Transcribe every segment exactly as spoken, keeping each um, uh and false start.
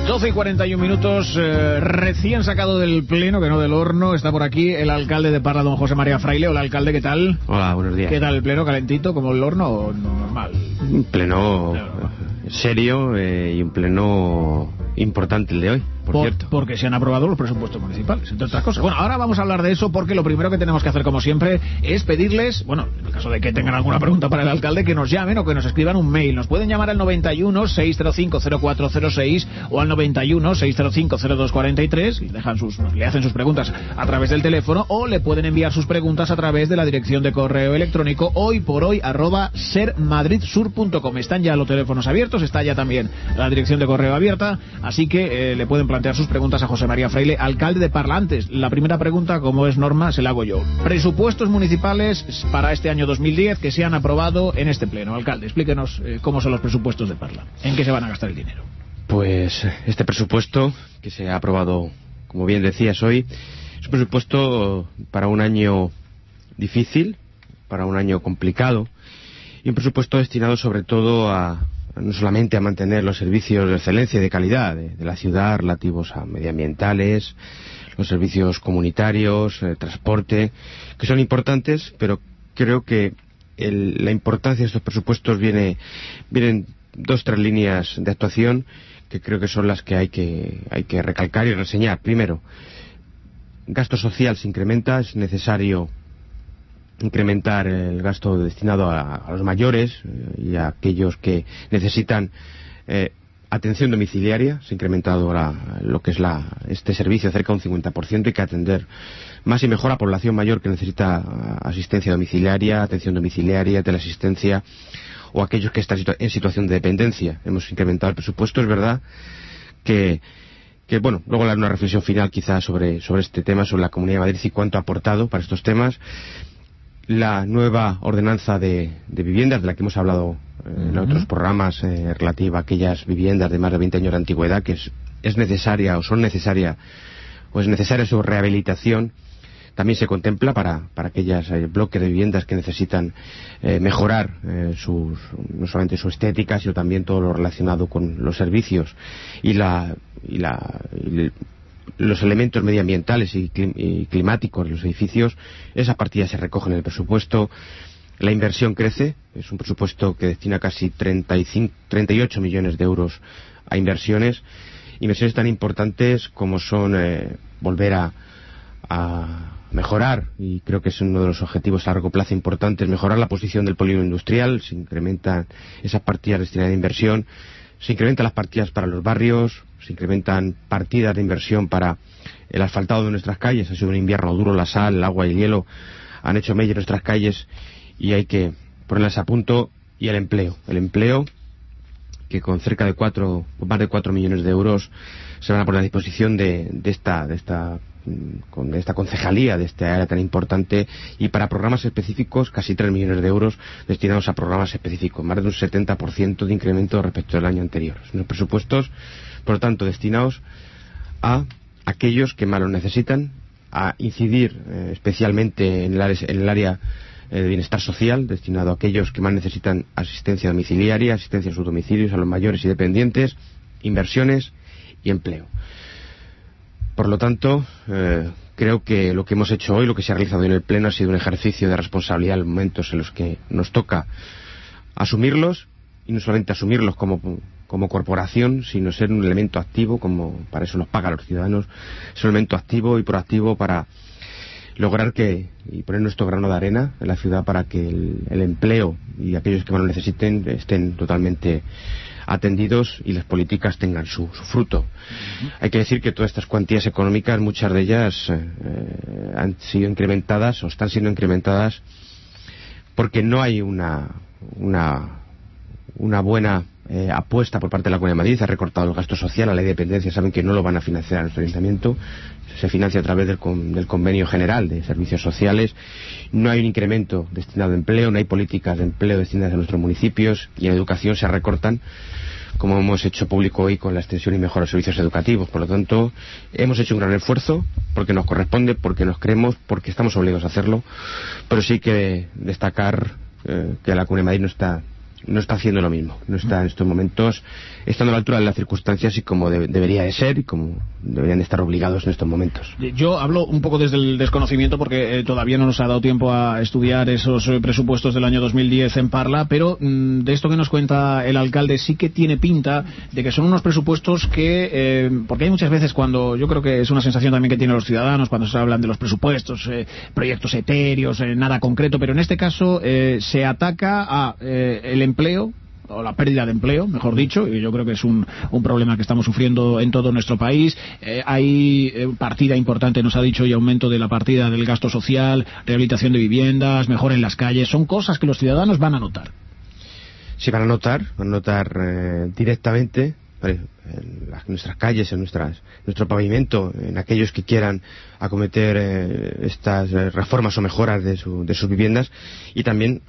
doce y cuarenta y un minutos, eh, recién sacado del pleno, que no del horno. Está por aquí el alcalde de Parla, don José María Fraile. Hola, alcalde, ¿qué tal? Hola, buenos días. ¿Qué tal el pleno? ¿Calentito como el horno o normal? Un pleno serio eh, y un pleno importante el de hoy, por, por cierto. Porque se han aprobado los presupuestos municipales, entre otras cosas. Bueno, ahora vamos a hablar de eso, porque lo primero que tenemos que hacer, como siempre, es pedirles, bueno, en el caso de que tengan alguna pregunta para el alcalde, que nos llamen o que nos escriban un mail. Nos pueden llamar al noventa y uno, seiscientos cinco, cero cuatro cero seis o al noventa y uno, seiscientos cinco, cero dos cuarenta y tres y dejan sus, le hacen sus preguntas a través del teléfono, o le pueden enviar sus preguntas a través de la dirección de correo electrónico hoy por hoy arroba sermadridsur punto com. Están ya los teléfonos abiertos, está ya también la dirección de correo abierta, así que eh, le pueden plantear sus preguntas a José María Fraile, alcalde de Parla. Antes, la primera pregunta, como es norma, se la hago yo. Presupuestos municipales para este año dos mil diez que se han aprobado en este pleno. Alcalde, explíquenos eh, cómo son los presupuestos de Parla, en qué se van a gastar el dinero. Pues este presupuesto que se ha aprobado, como bien decías hoy, es un presupuesto para un año difícil, para un año complicado, y un presupuesto destinado sobre todo a no solamente a mantener los servicios de excelencia y de calidad de, de la ciudad relativos a medioambientales, los servicios comunitarios, eh, transporte, que son importantes, pero creo que el, la importancia de estos presupuestos viene vienen dos tres líneas de actuación que creo que son las que hay que hay que recalcar y reseñar. Primero, gasto social se incrementa, es necesario incrementar el gasto destinado a, a los mayores y a aquellos que necesitan eh, atención domiciliaria. Se ha incrementado la, lo que es la, este servicio cerca de un cincuenta por ciento. Hay que atender más y mejor a población mayor que necesita asistencia domiciliaria, atención domiciliaria, teleasistencia, o aquellos que están en situación de dependencia. Hemos incrementado el presupuesto, es verdad que que bueno, luego haré una reflexión final quizás sobre, sobre este tema, sobre la Comunidad de Madrid y cuánto ha aportado para estos temas. La nueva ordenanza de, de viviendas, de la que hemos hablado eh, en uh-huh. otros programas, eh, relativa a aquellas viviendas de más de veinte años de antigüedad, que es, es necesaria o son necesarias, o es necesaria su rehabilitación, también se contempla para, para aquellas eh, bloques de viviendas que necesitan eh, mejorar eh, sus, no solamente su estética, sino también todo lo relacionado con los servicios y la, y la y el, los elementos medioambientales y, clim y climáticos de los edificios. Esa partida se recoge en el presupuesto. La inversión crece, es un presupuesto que destina casi treinta y cinco, treinta y ocho millones de euros a inversiones, inversiones tan importantes como son eh, volver a, a mejorar, y creo que es uno de los objetivos a largo plazo importantes, mejorar la posición del polígono industrial. Se incrementan esas partidas destinadas a inversión, se incrementan las partidas para los barrios, se incrementan partidas de inversión para el asfaltado de nuestras calles. Ha sido un invierno duro, la sal, el agua y el hielo han hecho mella en nuestras calles y hay que ponerlas a punto. Y el empleo, el empleo que con cerca de cuatro, más de cuatro millones de euros se van a poner a disposición de, de esta, de esta, con esta concejalía, de esta área tan importante, y para programas específicos casi tres millones de euros destinados a programas específicos, más de un setenta por ciento de incremento respecto al año anterior. Son los presupuestos, por lo tanto, destinados a aquellos que más lo necesitan, a incidir eh, especialmente en el área, en el área eh, de bienestar social, destinado a aquellos que más necesitan asistencia domiciliaria, asistencia a sus domicilios, a los mayores y dependientes, inversiones y empleo. Por lo tanto, eh, creo que lo que hemos hecho hoy, lo que se ha realizado en el Pleno, ha sido un ejercicio de responsabilidad en momentos en los que nos toca asumirlos, y no solamente asumirlos como, como corporación, sino ser un elemento activo, como para eso nos pagan los ciudadanos, ser un elemento activo y proactivo para lograr que, y poner nuestro grano de arena en la ciudad para que el, el empleo y aquellos que más lo necesiten estén totalmente atendidos y las políticas tengan su, su fruto. Uh-huh. Hay que decir que todas estas cuantías económicas, muchas de ellas eh, han sido incrementadas o están siendo incrementadas porque no hay una una, una buena eh, apuesta por parte de la Comunidad de Madrid. Se ha recortado el gasto social, la ley de dependencia, saben que no lo van a financiar en el ayuntamiento, se financia a través del, con, del convenio general de servicios sociales. No hay un incremento destinado a empleo, no hay políticas de empleo destinadas a nuestros municipios, y en educación se recortan, como hemos hecho público hoy con la extensión y mejora de los servicios educativos. Por lo tanto, hemos hecho un gran esfuerzo porque nos corresponde, porque nos creemos, porque estamos obligados a hacerlo, pero sí que destacar eh, que la Comunidad de Madrid no está no está haciendo lo mismo, no está en estos momentos estando a la altura de las circunstancias y como de, debería de ser y como deberían de estar obligados en estos momentos. Yo hablo un poco desde el desconocimiento porque eh, todavía no nos ha dado tiempo a estudiar esos eh, presupuestos del año dos mil diez en Parla, pero mmm, de esto que nos cuenta el alcalde sí que tiene pinta de que son unos presupuestos que, eh, porque hay muchas veces cuando, yo creo que es una sensación también que tienen los ciudadanos cuando se hablan de los presupuestos, eh, proyectos etéreos, eh, nada concreto, pero en este caso eh, se ataca a eh, el empleo, o la pérdida de empleo, mejor dicho, y yo creo que es un, un problema que estamos sufriendo en todo nuestro país. Eh, hay eh, partida importante, nos ha dicho, y aumento de la partida del gasto social, rehabilitación de viviendas, mejora en las calles, son cosas que los ciudadanos van a notar. Sí, van a notar, van a notar eh, directamente en las, nuestras calles, en nuestras, nuestro pavimento, en aquellos que quieran acometer eh, estas eh, reformas o mejoras de, su, de sus viviendas, y también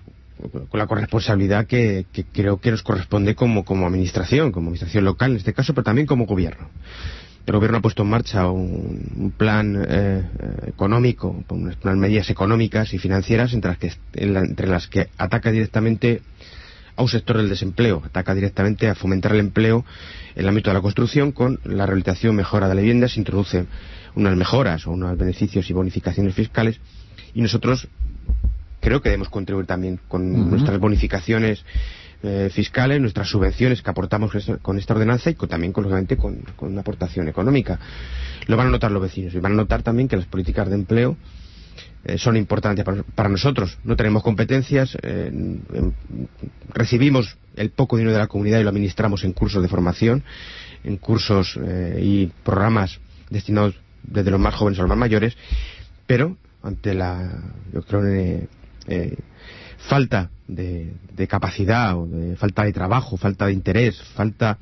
con la corresponsabilidad que, que creo que nos corresponde como, como administración, como administración local en este caso, pero también como gobierno. El gobierno ha puesto en marcha un, un plan eh, económico, unas, unas medidas económicas y financieras entre las, que, en la, entre las que ataca directamente a un sector del desempleo, ataca directamente a fomentar el empleo en el ámbito de la construcción con la rehabilitación, mejora de la vivienda, se introducen unas mejoras o unos beneficios y bonificaciones fiscales, y nosotros creo que debemos contribuir también con uh-huh. nuestras bonificaciones eh, fiscales, nuestras subvenciones que aportamos con esta ordenanza y con, también, lógicamente, con, con una aportación económica. Lo van a notar los vecinos y van a notar también que las políticas de empleo eh, son importantes para, para nosotros. No tenemos competencias, eh, en, en, recibimos el poco dinero de la comunidad y lo administramos en cursos de formación, en cursos eh, y programas destinados desde los más jóvenes a los más mayores, pero ante la, yo creo, eh, eh, falta de, de capacidad, o de falta de trabajo, falta de interés, falta,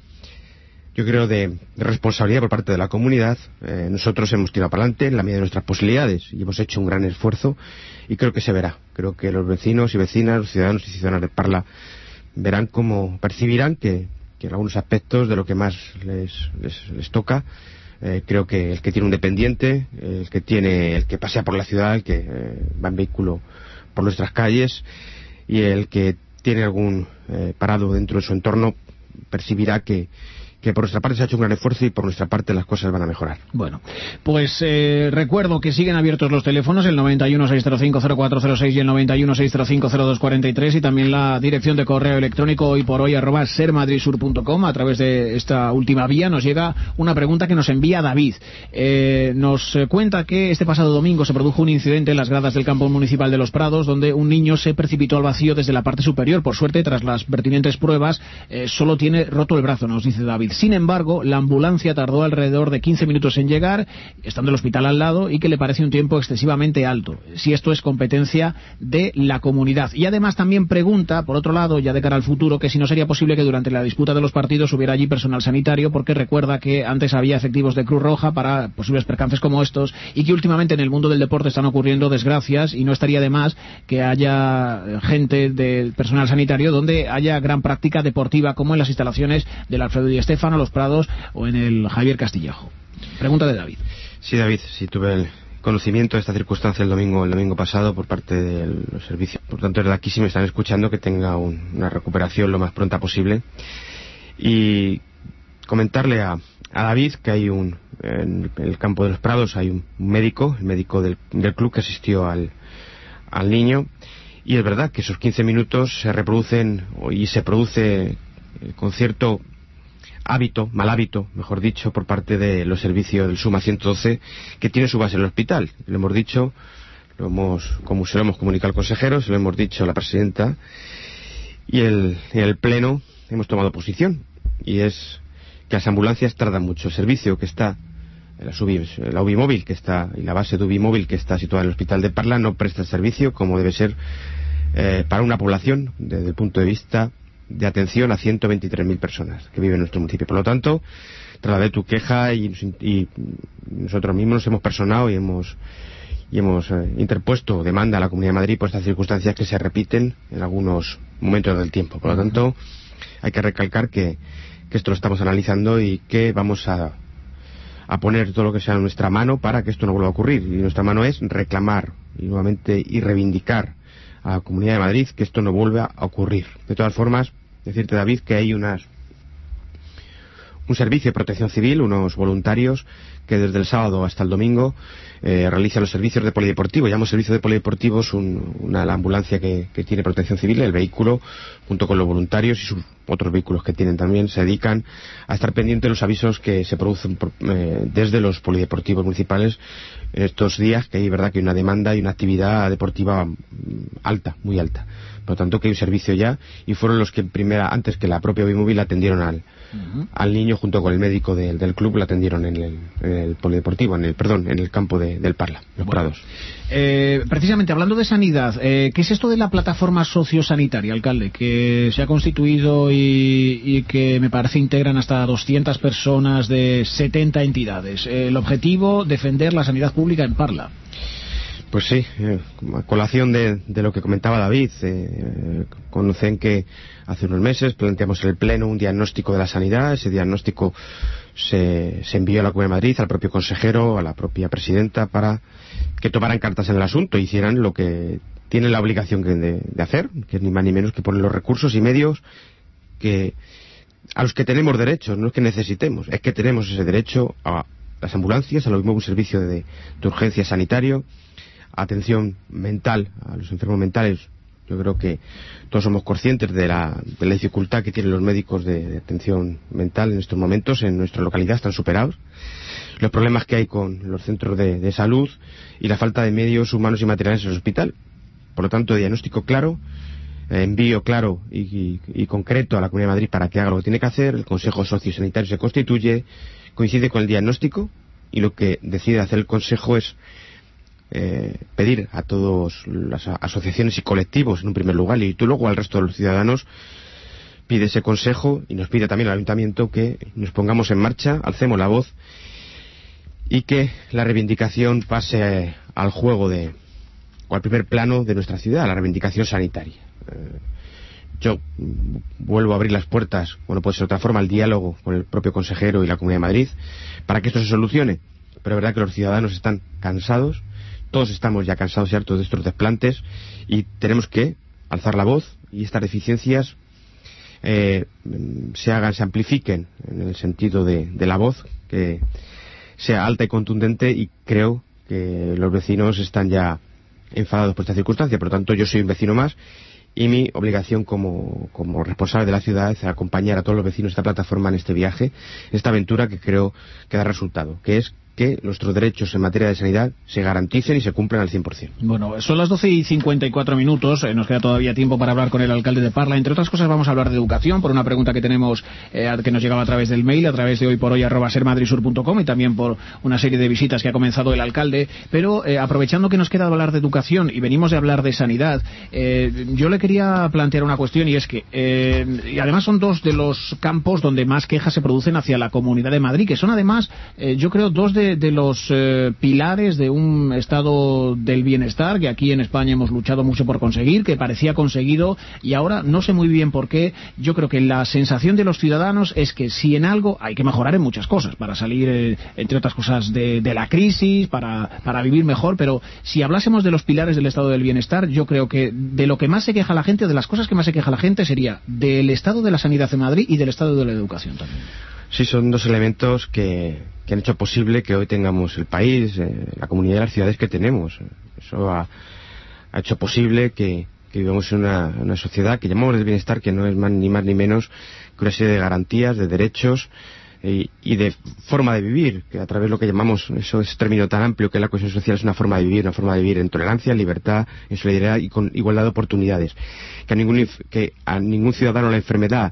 yo creo, de, de responsabilidad por parte de la comunidad, eh, nosotros hemos tirado para adelante en la medida de nuestras posibilidades y hemos hecho un gran esfuerzo, y creo que se verá. Creo que los vecinos y vecinas, los ciudadanos y ciudadanas de Parla verán cómo, percibirán que, que en algunos aspectos de lo que más les, les, les toca, Eh, creo que el que tiene un dependiente, el que tiene, el que pasea por la ciudad, el que eh, va en vehículo por nuestras calles, y el que tiene algún eh, parado dentro de su entorno, percibirá que, que por nuestra parte se ha hecho un gran esfuerzo y por nuestra parte las cosas van a mejorar. Bueno, pues eh, recuerdo que siguen abiertos los teléfonos, el noventa y uno, seiscientos cinco, cero cuatro cero seis y el noventa y uno, seiscientos cinco, cero dos cuarenta y tres, y también la dirección de correo electrónico hoy por hoy arroba sermadridsur punto com. A través de esta última vía nos llega una pregunta que nos envía David. Eh, nos cuenta que este pasado domingo se produjo un incidente en las gradas del campo municipal de Los Prados, donde un niño se precipitó al vacío desde la parte superior. Por suerte, tras las pertinentes pruebas, eh, solo tiene roto el brazo, nos dice David. Sin embargo, la ambulancia tardó alrededor de quince minutos en llegar, estando el hospital al lado, y que le parece un tiempo excesivamente alto, si esto es competencia de la comunidad. Y además también pregunta, por otro lado, ya de cara al futuro, que si no sería posible que durante la disputa de los partidos hubiera allí personal sanitario, porque recuerda que antes había efectivos de Cruz Roja para posibles percances como estos, y que últimamente en el mundo del deporte están ocurriendo desgracias, y no estaría de más que haya gente del personal sanitario donde haya gran práctica deportiva, como en las instalaciones del Alfredo Di Stéfano, los Prados o en el Javier Castillejo. Pregunta de David. Sí, David, sí tuve el conocimiento de esta circunstancia el domingo el domingo pasado por parte de los servicios. Por tanto, desde aquí, si me están escuchando, que tenga un, una recuperación lo más pronta posible. Y comentarle a, a David que hay un, en el campo de los Prados hay un médico, el médico del, del club que asistió al, al niño, y es verdad que esos quince minutos se reproducen y se produce con cierto hábito, mal hábito, mejor dicho, por parte de los servicios del Suma ciento doce, que tiene su base en el hospital. Lo hemos dicho, lo hemos, como se lo hemos comunicado al consejero, se lo hemos dicho a la presidenta, y el, en el pleno hemos tomado posición, y es que las ambulancias tardan mucho. El servicio que está, la, subi, la U B I móvil que está, y la base de U B I móvil que está situada en el hospital de Parla, no presta el servicio como debe ser eh, para una población desde el punto de vista de atención a ciento veintitrés mil personas que viven en nuestro municipio. Por lo tanto, trasladé tu queja y, y nosotros mismos nos hemos personado y hemos y hemos eh, interpuesto demanda a la Comunidad de Madrid por estas circunstancias que se repiten en algunos momentos del tiempo. Por lo tanto, hay que recalcar que, que esto lo estamos analizando y que vamos a, a poner todo lo que sea en nuestra mano para que esto no vuelva a ocurrir. Y nuestra mano es reclamar y nuevamente y reivindicar a la Comunidad de Madrid que esto no vuelva a ocurrir. De todas formas, decirte, David, que hay unas un servicio de protección civil, unos voluntarios que desde el sábado hasta el domingo eh, realizan los servicios de polideportivo. Llamamos servicio de polideportivo, es un, una la ambulancia que, que tiene protección civil, el vehículo, junto con los voluntarios y sus otros vehículos que tienen también, se dedican a estar pendientes de los avisos que se producen por, eh, desde los polideportivos municipales en estos días, que hay verdad que hay una demanda y una actividad deportiva alta, muy alta. Por lo tanto, que hay un servicio ya, y fueron los que primera, antes que la propia Bimóvil, atendieron al, uh-huh. al niño junto con el médico de, del club, la atendieron en el, en el polideportivo, en el, perdón, en el campo de, del Parla, Los bueno, Prados. Eh, precisamente, hablando de sanidad, eh, ¿qué es esto de la plataforma sociosanitaria, alcalde, que se ha constituido y, y que me parece integran hasta doscientas personas de setenta entidades? Eh, el objetivo, defender la sanidad pública en Parla. Pues sí, eh, a colación de, de lo que comentaba David, eh, conocen que hace unos meses planteamos en el Pleno un diagnóstico de la sanidad. Ese diagnóstico se, se envió a la Comunidad de Madrid, al propio consejero, a la propia presidenta, para que tomaran cartas en el asunto e hicieran lo que tienen la obligación de, de hacer, que es ni más ni menos que poner los recursos y medios que a los que tenemos derecho, no es que necesitemos, es que tenemos ese derecho a las ambulancias, a lo mismo un servicio de, de urgencia sanitario, atención mental a los enfermos mentales. Yo creo que todos somos conscientes de la, de la dificultad que tienen los médicos de, de atención mental en estos momentos. En nuestra localidad están superados los problemas que hay con los centros de, de salud y la falta de medios humanos y materiales en el hospital. Por lo tanto, diagnóstico claro, eh, envío claro y, y, y concreto a la Comunidad de Madrid para que haga lo que tiene que hacer. El Consejo Sociosanitario se constituye, coincide con el diagnóstico, y lo que decide hacer el Consejo es Eh, pedir a todas las asociaciones y colectivos en un primer lugar, y tú luego al resto de los ciudadanos, pide ese consejo y nos pide también al ayuntamiento que nos pongamos en marcha, alcemos la voz y que la reivindicación pase al juego de o al primer plano de nuestra ciudad, la reivindicación sanitaria. Eh, yo vuelvo a abrir las puertas, bueno, puede ser de otra forma, al diálogo con el propio consejero y la Comunidad de Madrid para que esto se solucione, pero es verdad que los ciudadanos están cansados. Todos estamos ya cansados y hartos de estos desplantes y tenemos que alzar la voz y estas deficiencias eh, se hagan, se amplifiquen en el sentido de, de la voz, que sea alta y contundente, y creo que los vecinos están ya enfadados por esta circunstancia. Por lo tanto, yo soy un vecino más y mi obligación como, como responsable de la ciudad es acompañar a todos los vecinos de esta plataforma en este viaje, en esta aventura que creo que da resultado, que es que nuestros derechos en materia de sanidad se garanticen y se cumplan al cien por cien. Bueno, son las doce y cincuenta y cuatro minutos, eh, nos queda todavía tiempo para hablar con el alcalde de Parla. Entre otras cosas vamos a hablar de educación, por una pregunta que tenemos, eh, que nos llegaba a través del mail, a través de hoyporhoy arroba sermadridsur punto com, y también por una serie de visitas que ha comenzado el alcalde. Pero eh, aprovechando que nos queda hablar de educación y venimos de hablar de sanidad, eh, yo le quería plantear una cuestión, y es que, eh, y además son dos de los campos donde más quejas se producen hacia la Comunidad de Madrid, que son además, eh, yo creo, dos de, de los eh, pilares de un estado del bienestar que aquí en España hemos luchado mucho por conseguir, que parecía conseguido, y ahora no sé muy bien por qué. Yo creo que la sensación de los ciudadanos es que si en algo hay que mejorar en muchas cosas para salir, eh, entre otras cosas, de, de la crisis, para, para vivir mejor, pero si hablásemos de los pilares del estado del bienestar, yo creo que de lo que más se queja la gente, de las cosas que más se queja la gente, sería del estado de la sanidad en Madrid y del estado de la educación también. Sí, son dos elementos que, que han hecho posible que hoy tengamos el país, eh, la comunidad y las ciudades que tenemos. Eso ha, ha hecho posible que, que vivamos en una, una sociedad que llamamos de bienestar, que no es más, ni más ni menos que una serie de garantías, de derechos y, y de forma de vivir, que a través de lo que llamamos, eso es término tan amplio, que la cohesión social es una forma de vivir, una forma de vivir en tolerancia, en libertad, en solidaridad y con igualdad de oportunidades. Que a ningún, que a ningún ciudadano la enfermedad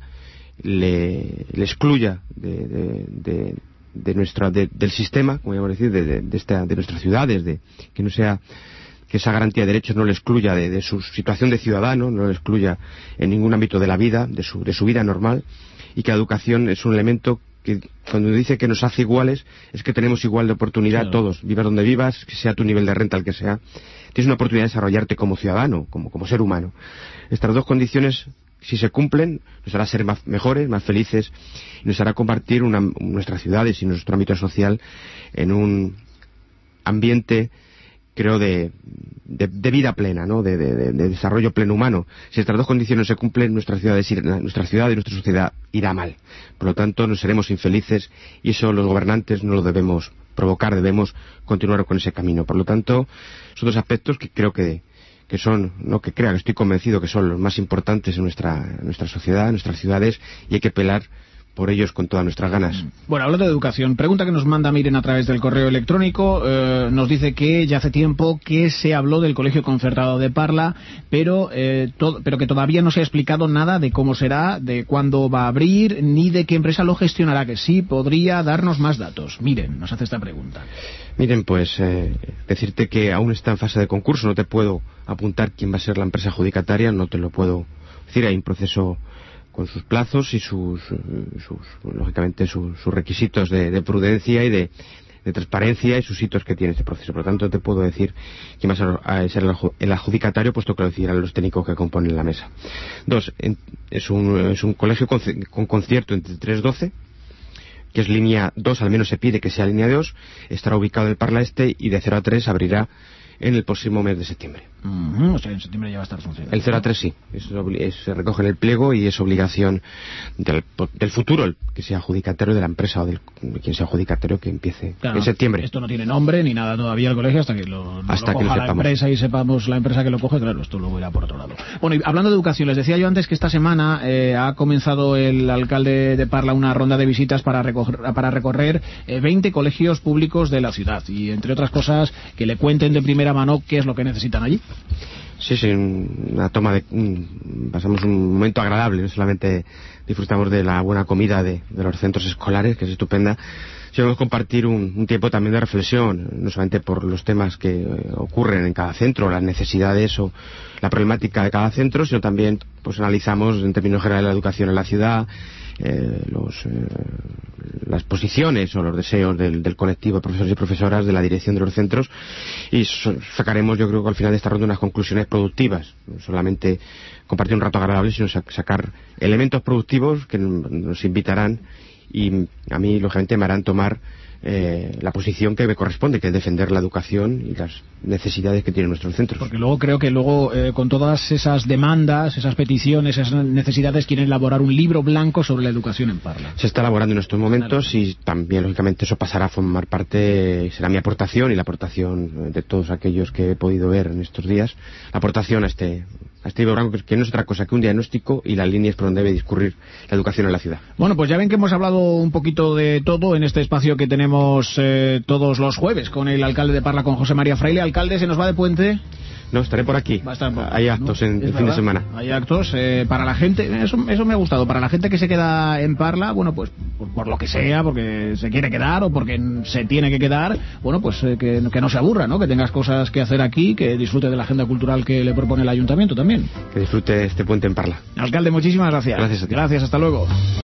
Le, le excluya de, de, de, de nuestra de, del sistema, como podemos decir, de, de, de, esta, de nuestras ciudades, de que no sea que esa garantía de derechos no le excluya de, de su situación de ciudadano, no le excluya en ningún ámbito de la vida, de su, de su vida normal, y que la educación es un elemento que cuando dice que nos hace iguales es que tenemos igual de oportunidad, claro, todos, vivas donde vivas, que sea tu nivel de renta el que sea, tienes una oportunidad de desarrollarte como ciudadano, como, como ser humano. Estas dos condiciones, si se cumplen, nos hará ser más, mejores, más felices, y nos hará convertir una, nuestras ciudades y nuestro ámbito social en un ambiente creo, de, de, de vida plena, ¿no? De, de, de desarrollo pleno humano. Si estas dos condiciones se cumplen, nuestra ciudad, nuestra ciudad y nuestra sociedad irá mal. Por lo tanto, nos seremos infelices y eso los gobernantes no lo debemos provocar, debemos continuar con ese camino. Por lo tanto, son dos aspectos que creo que, que son, no que crea, que estoy convencido que son los más importantes en nuestra, en nuestra sociedad, en nuestras ciudades, y hay que pelar por ellos con todas nuestras ganas. Bueno, hablando de educación, pregunta que nos manda Miren a través del correo electrónico, eh, nos dice que ya hace tiempo que se habló del Colegio Concertado de Parla, pero eh, to- pero que todavía no se ha explicado nada de cómo será, de cuándo va a abrir, ni de qué empresa lo gestionará, que sí podría darnos más datos. Miren, nos hace esta pregunta. Miren, pues eh, decirte que aún está en fase de concurso, no te puedo apuntar quién va a ser la empresa adjudicataria, no te lo puedo decir, hay un proceso con sus plazos y sus, sus lógicamente sus, sus requisitos de, de prudencia y de, de transparencia y sus hitos que tiene este proceso. Por lo tanto, te puedo decir quién va a ser, a ser el adjudicatario, puesto que lo decidirán los técnicos que componen la mesa. Dos, en, es, un, es un colegio con, con concierto entre tres y doce, que es línea dos, al menos se pide que sea línea dos, estará ubicado en el Parla Este y de cero a tres abrirá en el próximo mes de septiembre. Uh-huh. O sea, en septiembre ya va a estar funcionando. El cero a tres sí, es, es, se recoge en el pliego y es obligación del, del futuro, el que sea adjudicatario de la empresa o del quien sea adjudicatario que empiece claro, en septiembre. Esto no tiene nombre ni nada todavía el colegio hasta que lo, no hasta lo que coja lo la sepamos. empresa y sepamos la empresa que lo coge, claro, esto luego irá por otro lado. Bueno, y hablando de educación, les decía yo antes que esta semana eh, ha comenzado el alcalde de Parla una ronda de visitas para recorrer, para recorrer eh, veinte colegios públicos de la ciudad y, entre otras cosas, que le cuenten de primera mano qué es lo que necesitan allí. Sí, sí, una toma de... Un, pasamos un momento agradable, no solamente disfrutamos de la buena comida de, de los centros escolares, que es estupenda, sino compartir un, un tiempo también de reflexión, no solamente por los temas que eh, ocurren en cada centro, las necesidades o la problemática de cada centro, sino también pues analizamos en términos generales la educación en la ciudad, eh, los, eh, las posiciones o los deseos del, del colectivo de profesores y profesoras, de la dirección de los centros, y so, sacaremos, yo creo que al final de esta ronda, unas conclusiones productivas, no solamente compartir un rato agradable, sino sacar elementos productivos que nos invitarán y a mí, lógicamente, me harán tomar eh, la posición que me corresponde, que es defender la educación y las necesidades que tienen nuestros centros. Porque luego creo que luego eh, con todas esas demandas, esas peticiones, esas necesidades, quieren elaborar un libro blanco sobre la educación en Parla. Se está elaborando en estos momentos y también, lógicamente, eso pasará a formar parte, será mi aportación y la aportación de todos aquellos que he podido ver en estos días, la aportación a este... a este libro blanco, que no es otra cosa que un diagnóstico y las líneas por donde debe discurrir la educación en la ciudad. Bueno, pues ya ven que hemos hablado un poquito de todo en este espacio que tenemos eh, todos los jueves con el alcalde de Parla, con José María Fraile. Alcalde, ¿se nos va de puente? No, estaré por aquí. Va a estar por... Hay actos ¿no? en el verdad. fin de semana. Hay actos eh, para la gente, eso, eso me ha gustado, para la gente que se queda en Parla, bueno, pues por, por lo que sea, porque se quiere quedar o porque se tiene que quedar, bueno, pues eh, que, que no se aburra, ¿no? Que tengas cosas que hacer aquí, que disfrute de la agenda cultural que le propone el ayuntamiento también. Que disfrute este puente en Parla. Alcalde, muchísimas gracias. Gracias a ti. Gracias, hasta luego.